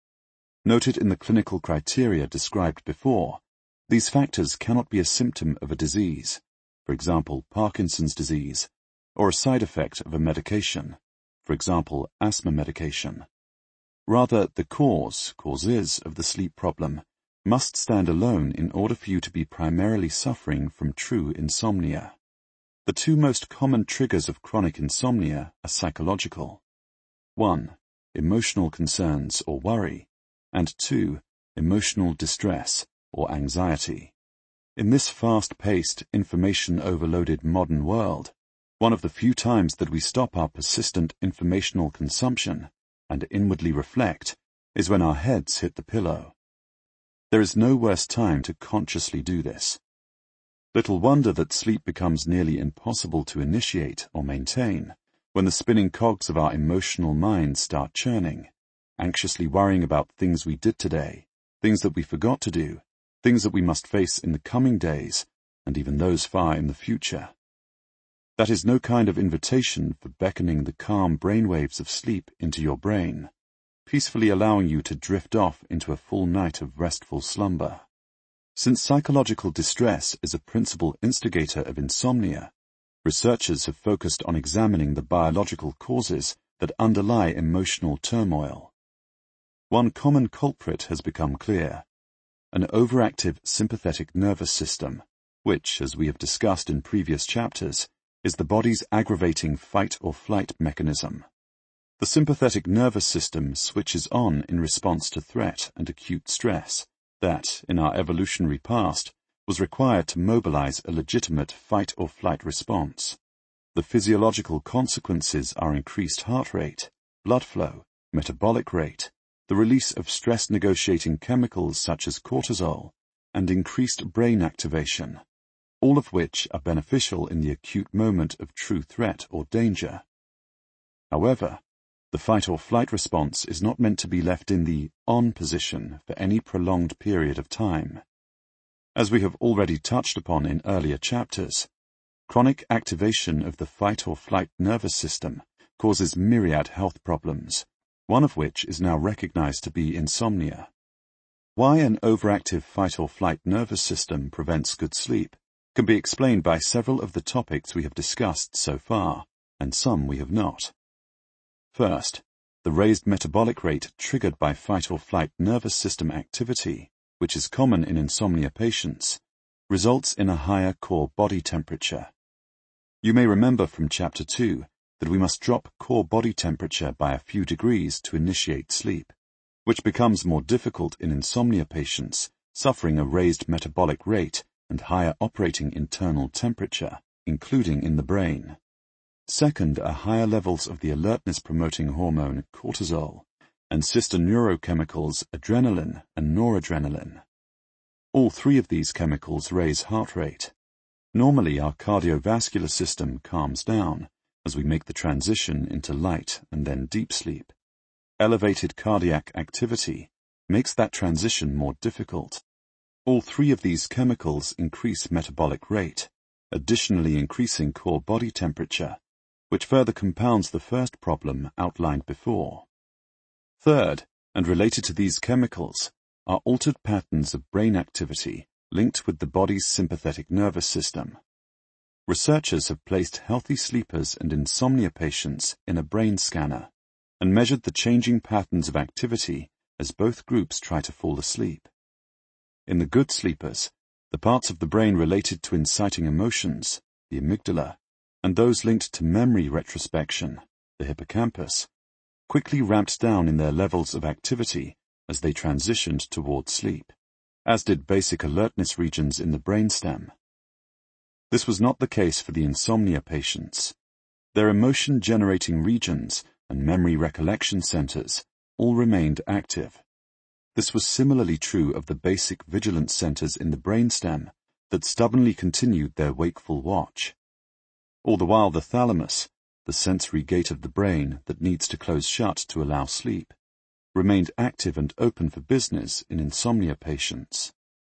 Noted in the clinical criteria described before, these factors cannot be a symptom of a disease, for example Parkinson's disease, or a side effect of a medication, for example asthma medication. Rather, the cause, causes of the sleep problem must stand alone in order for you to be primarily suffering from true insomnia. The two most common triggers of chronic insomnia are psychological. One, emotional concerns or worry, and two, emotional distress or anxiety. In this fast-paced, information-overloaded modern world, one of the few times that we stop our persistent informational consumption and inwardly reflect is when our heads hit the pillow. There is no worse time to consciously do this. Little wonder that sleep becomes nearly impossible to initiate or maintain when the spinning cogs of our emotional minds start churning, anxiously worrying about things we did today, things that we forgot to do, things that we must face in the coming days, and even those far in the future. That is no kind of invitation for beckoning the calm brainwaves of sleep into your brain, peacefully allowing you to drift off into a full night of restful slumber. Since psychological distress is a principal instigator of insomnia, researchers have focused on examining the biological causes that underlie emotional turmoil. One common culprit has become clear: an overactive sympathetic nervous system, which, as we have discussed in previous chapters, is the body's aggravating fight-or-flight mechanism. The sympathetic nervous system switches on in response to threat and acute stress that, in our evolutionary past, was required to mobilize a legitimate fight-or-flight response. The physiological consequences are increased heart rate, blood flow, metabolic rate, the release of stress-negotiating chemicals such as cortisol, and increased brain activation, all of which are beneficial in the acute moment of true threat or danger. However, the fight-or-flight response is not meant to be left in the on position for any prolonged period of time. As we have already touched upon in earlier chapters, chronic activation of the fight-or-flight nervous system causes myriad health problems, one of which is now recognized to be insomnia. Why an overactive fight-or-flight nervous system prevents good sleep can be explained by several of the topics we have discussed so far, and some we have not. First, the raised metabolic rate triggered by fight-or-flight nervous system activity, which is common in insomnia patients, results in a higher core body temperature. You may remember from Chapter two that we must drop core body temperature by a few degrees to initiate sleep, which becomes more difficult in insomnia patients suffering a raised metabolic rate and higher operating internal temperature, including in the brain. Second are higher levels of the alertness-promoting hormone cortisol and sister neurochemicals adrenaline and noradrenaline. All three of these chemicals raise heart rate. Normally, our cardiovascular system calms down as we make the transition into light and then deep sleep. Elevated cardiac activity makes that transition more difficult. All three of these chemicals increase metabolic rate, additionally increasing core body temperature, which further compounds the first problem outlined before. Third, and related to these chemicals, are altered patterns of brain activity linked with the body's sympathetic nervous system. Researchers have placed healthy sleepers and insomnia patients in a brain scanner and measured the changing patterns of activity as both groups try to fall asleep. In the good sleepers, the parts of the brain related to inciting emotions, the amygdala, and those linked to memory retrospection, the hippocampus, quickly ramped down in their levels of activity as they transitioned toward sleep, as did basic alertness regions in the brainstem. This was not the case for the insomnia patients. Their emotion-generating regions and memory recollection centers all remained active. This was similarly true of the basic vigilance centers in the brainstem that stubbornly continued their wakeful watch. All the while the thalamus, the sensory gate of the brain that needs to close shut to allow sleep, remained active and open for business in insomnia patients.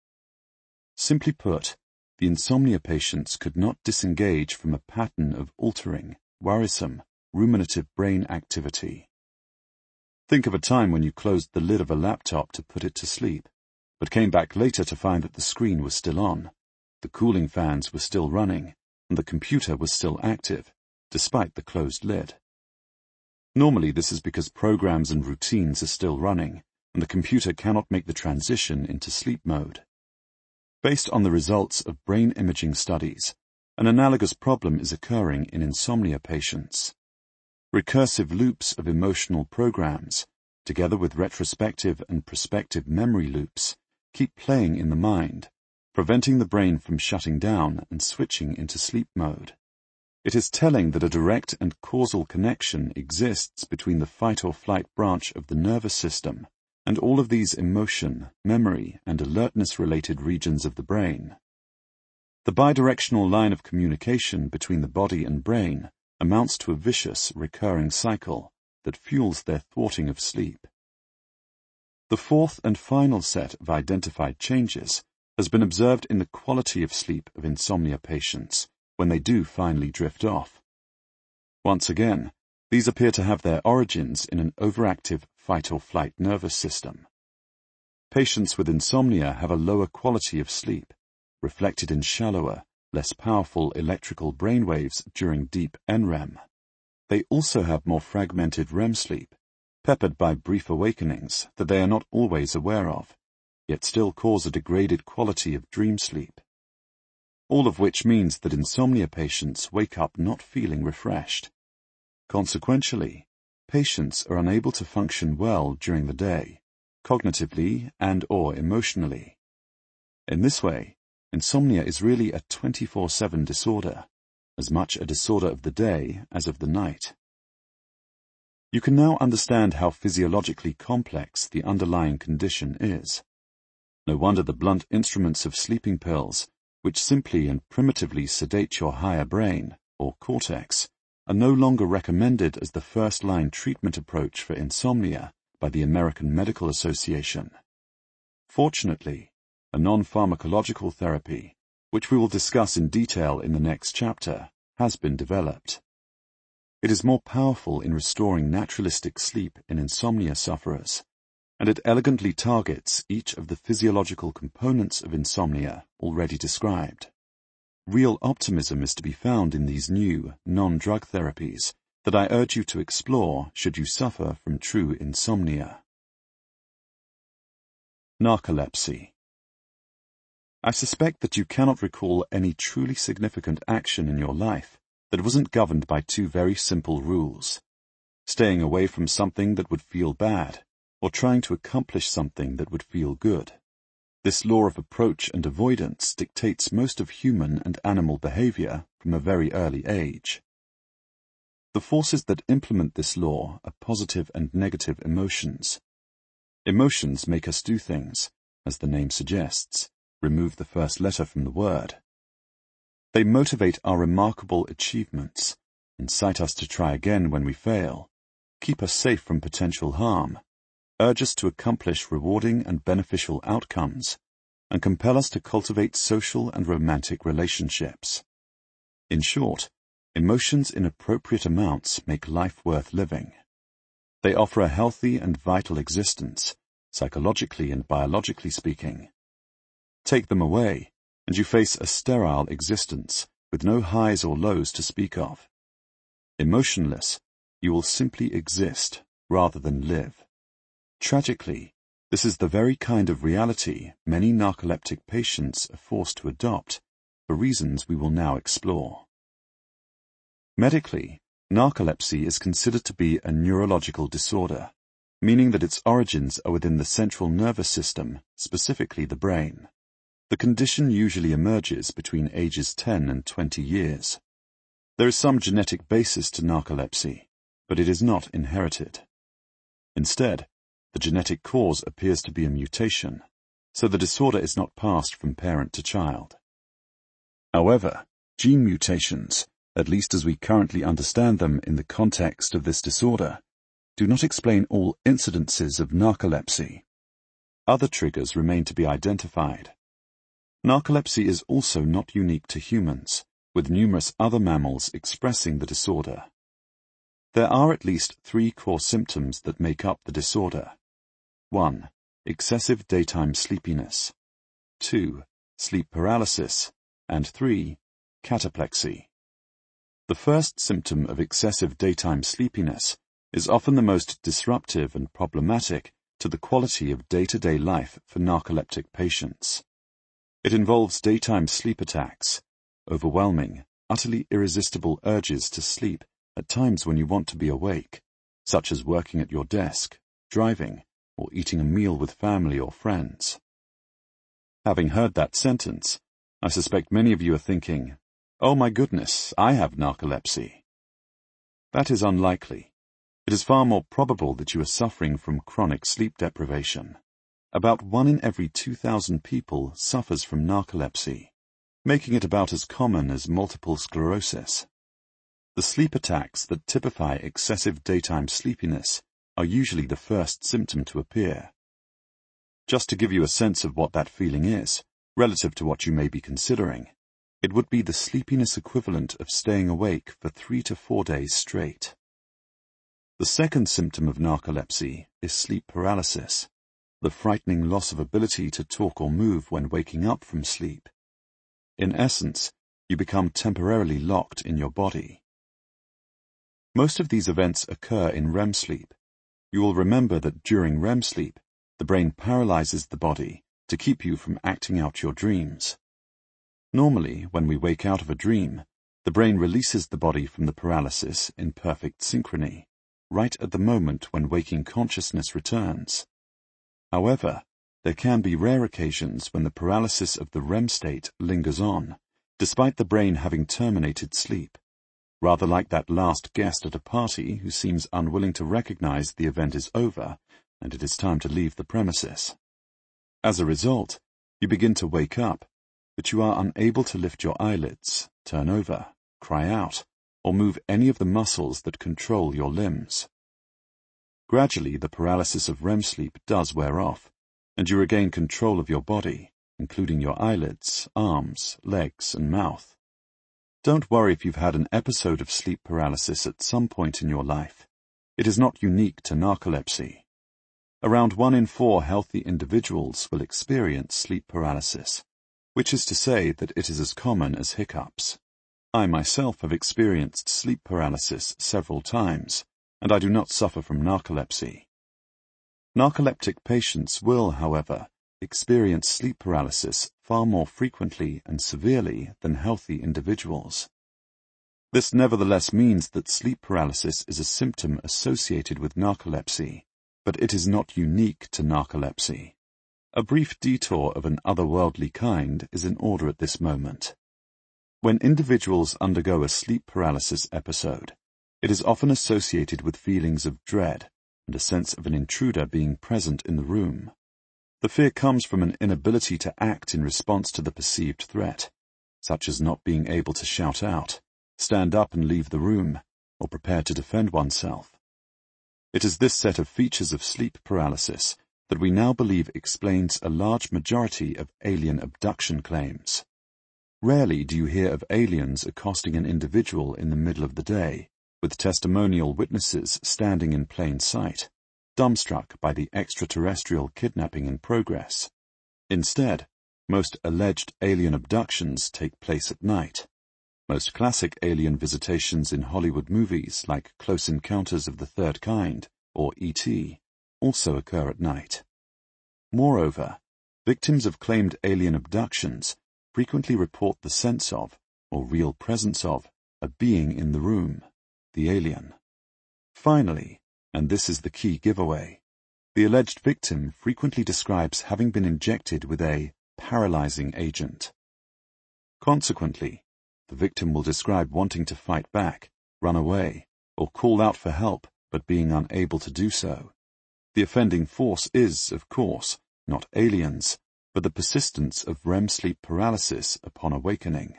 Simply put, the insomnia patients could not disengage from a pattern of altering, worrisome, ruminative brain activity. Think of a time when you closed the lid of a laptop to put it to sleep, but came back later to find that the screen was still on, the cooling fans were still running, and the computer was still active, despite the closed lid. Normally this is because programs and routines are still running, and the computer cannot make the transition into sleep mode. Based on the results of brain imaging studies, an analogous problem is occurring in insomnia patients. Recursive loops of emotional programs, together with retrospective and prospective memory loops, keep playing in the mind, preventing the brain from shutting down and switching into sleep mode. It is telling that a direct and causal connection exists between the fight-or-flight branch of the nervous system and all of these emotion, memory, and alertness-related regions of the brain. The bidirectional line of communication between the body and brain amounts to a vicious, recurring cycle that fuels their thwarting of sleep. The fourth and final set of identified changes has been observed in the quality of sleep of insomnia patients when they do finally drift off. Once again, these appear to have their origins in an overactive fight-or-flight nervous system. Patients with insomnia have a lower quality of sleep, reflected in shallower, less powerful electrical brainwaves during deep N REM. They also have more fragmented R E M sleep, peppered by brief awakenings that they are not always aware of, yet still cause a degraded quality of dream sleep. All of which means that insomnia patients wake up not feeling refreshed. Consequentially, patients are unable to function well during the day, cognitively and or emotionally. In this way, insomnia is really a twenty-four seven disorder, as much a disorder of the day as of the night. You can now understand how physiologically complex the underlying condition is. No wonder the blunt instruments of sleeping pills, which simply and primitively sedate your higher brain, or cortex, are no longer recommended as the first-line treatment approach for insomnia by the American Medical Association. Fortunately, a non-pharmacological therapy, which we will discuss in detail in the next chapter, has been developed. It is more powerful in restoring naturalistic sleep in insomnia sufferers, and it elegantly targets each of the physiological components of insomnia already described. Real optimism is to be found in these new, non-drug therapies that I urge you to explore should you suffer from true insomnia. Narcolepsy. I suspect that you cannot recall any truly significant action in your life that wasn't governed by two very simple rules: staying away from something that would feel bad, or trying to accomplish something that would feel good. This law of approach and avoidance dictates most of human and animal behavior from a very early age. The forces that implement this law are positive and negative emotions. Emotions make us do things, as the name suggests. Remove the first letter from the word. They motivate our remarkable achievements, incite us to try again when we fail, keep us safe from potential harm, urge us to accomplish rewarding and beneficial outcomes, and compel us to cultivate social and romantic relationships. In short, emotions in appropriate amounts make life worth living. They offer a healthy and vital existence, psychologically and biologically speaking. Take them away, and you face a sterile existence with no highs or lows to speak of. Emotionless, you will simply exist rather than live. Tragically, this is the very kind of reality many narcoleptic patients are forced to adopt, for reasons we will now explore. Medically, narcolepsy is considered to be a neurological disorder, meaning that its origins are within the central nervous system, specifically the brain. The condition usually emerges between ages ten and twenty years. There is some genetic basis to narcolepsy, but it is not inherited. Instead, the genetic cause appears to be a mutation, so the disorder is not passed from parent to child. However, gene mutations, at least as we currently understand them in the context of this disorder, do not explain all incidences of narcolepsy. Other triggers remain to be identified. Narcolepsy is also not unique to humans, with numerous other mammals expressing the disorder. There are at least three core symptoms that make up the disorder. one. Excessive daytime sleepiness. two. Sleep paralysis. And three. Cataplexy. The first symptom of excessive daytime sleepiness is often the most disruptive and problematic to the quality of day-to-day life for narcoleptic patients. It involves daytime sleep attacks, overwhelming, utterly irresistible urges to sleep at times when you want to be awake, such as working at your desk, driving, or eating a meal with family or friends. Having heard that sentence, I suspect many of you are thinking, "Oh my goodness, I have narcolepsy." That is unlikely. It is far more probable that you are suffering from chronic sleep deprivation. About one in every two thousand people suffers from narcolepsy, making it about as common as multiple sclerosis. The sleep attacks that typify excessive daytime sleepiness are usually the first symptom to appear. Just to give you a sense of what that feeling is, relative to what you may be considering, it would be the sleepiness equivalent of staying awake for three to four days straight. The second symptom of narcolepsy is sleep paralysis, the frightening loss of ability to talk or move when waking up from sleep. In essence, you become temporarily locked in your body. Most of these events occur in R E M sleep. You will remember that during R E M sleep, the brain paralyzes the body to keep you from acting out your dreams. Normally, when we wake out of a dream, the brain releases the body from the paralysis in perfect synchrony, right at the moment when waking consciousness returns. However, there can be rare occasions when the paralysis of the R E M state lingers on, despite the brain having terminated sleep, rather like that last guest at a party who seems unwilling to recognize the event is over and it is time to leave the premises. As a result, you begin to wake up, but you are unable to lift your eyelids, turn over, cry out, or move any of the muscles that control your limbs. Gradually, the paralysis of R E M sleep does wear off, and you regain control of your body, including your eyelids, arms, legs, and mouth. Don't worry if you've had an episode of sleep paralysis at some point in your life. It is not unique to narcolepsy. Around one in four healthy individuals will experience sleep paralysis, which is to say that it is as common as hiccups. I myself have experienced sleep paralysis several times, and I do not suffer from narcolepsy. Narcoleptic patients will, however, experience sleep paralysis far more frequently and severely than healthy individuals. This nevertheless means that sleep paralysis is a symptom associated with narcolepsy, but it is not unique to narcolepsy. A brief detour of an otherworldly kind is in order at this moment. When individuals undergo a sleep paralysis episode, it is often associated with feelings of dread and a sense of an intruder being present in the room. The fear comes from an inability to act in response to the perceived threat, such as not being able to shout out, stand up and leave the room, or prepare to defend oneself. It is this set of features of sleep paralysis that we now believe explains a large majority of alien abduction claims. Rarely do you hear of aliens accosting an individual in the middle of the day, with testimonial witnesses standing in plain sight, dumbstruck by the extraterrestrial kidnapping in progress. Instead, most alleged alien abductions take place at night. Most classic alien visitations in Hollywood movies like Close Encounters of the Third Kind, or E T, also occur at night. Moreover, victims of claimed alien abductions frequently report the sense of, or real presence of, a being in the room, the alien. Finally, and this is the key giveaway, the alleged victim frequently describes having been injected with a paralyzing agent. Consequently, the victim will describe wanting to fight back, run away, or call out for help, but being unable to do so. The offending force is, of course, not aliens, but the persistence of R E M sleep paralysis upon awakening.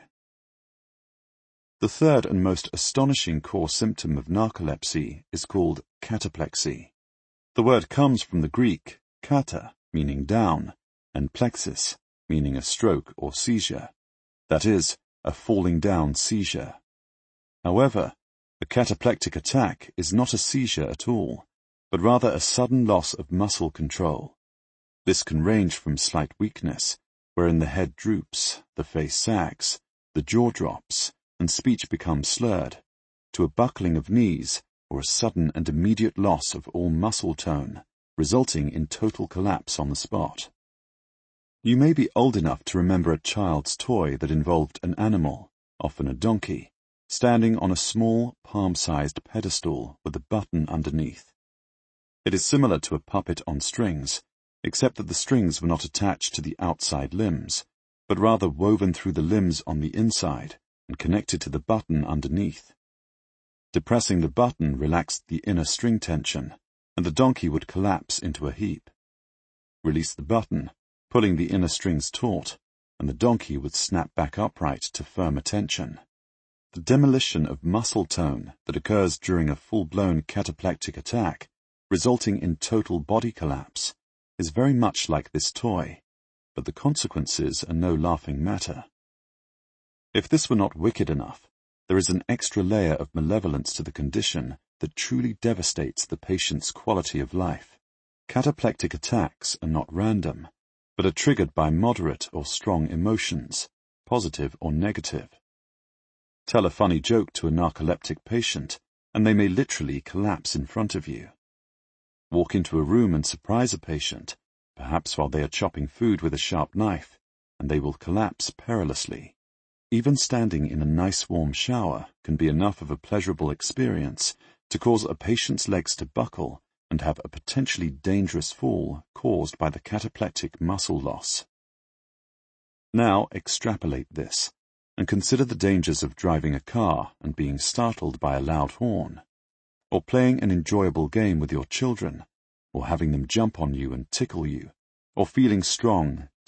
The third and most astonishing core symptom of narcolepsy is called cataplexy. The word comes from the Greek kata, meaning down, and plexus, meaning a stroke or seizure. That is, a falling down seizure. However, a cataplectic attack is not a seizure at all, but rather a sudden loss of muscle control. This can range from slight weakness, wherein the head droops, the face sags, the jaw drops, and speech becomes slurred, to a buckling of knees or a sudden and immediate loss of all muscle tone, resulting in total collapse on the spot. You may be old enough to remember a child's toy that involved an animal, often a donkey, standing on a small, palm-sized pedestal with a button underneath. It is similar to a puppet on strings, except that the strings were not attached to the outside limbs, but rather woven through the limbs on the inside and connected to the button underneath. Depressing the button relaxed the inner string tension, and the donkey would collapse into a heap. Release the button, pulling the inner strings taut, and the donkey would snap back upright to firmer tension. The demolition of muscle tone that occurs during a full-blown cataplectic attack, resulting in total body collapse, is very much like this toy, but the consequences are no laughing matter. If this were not wicked enough, there is an extra layer of malevolence to the condition that truly devastates the patient's quality of life. Cataplectic attacks are not random, but are triggered by moderate or strong emotions, positive or negative. Tell a funny joke to a narcoleptic patient, and they may literally collapse in front of you. Walk into a room and surprise a patient, perhaps while they are chopping food with a sharp knife, and they will collapse perilously. Even standing in a nice warm shower can be enough of a pleasurable experience to cause a patient's legs to buckle and have a potentially dangerous fall caused by the cataplectic muscle loss. Now extrapolate this, and consider the dangers of driving a car and being startled by a loud horn, or playing an enjoyable game with your children, or having them jump on you and tickle you, or feeling strong,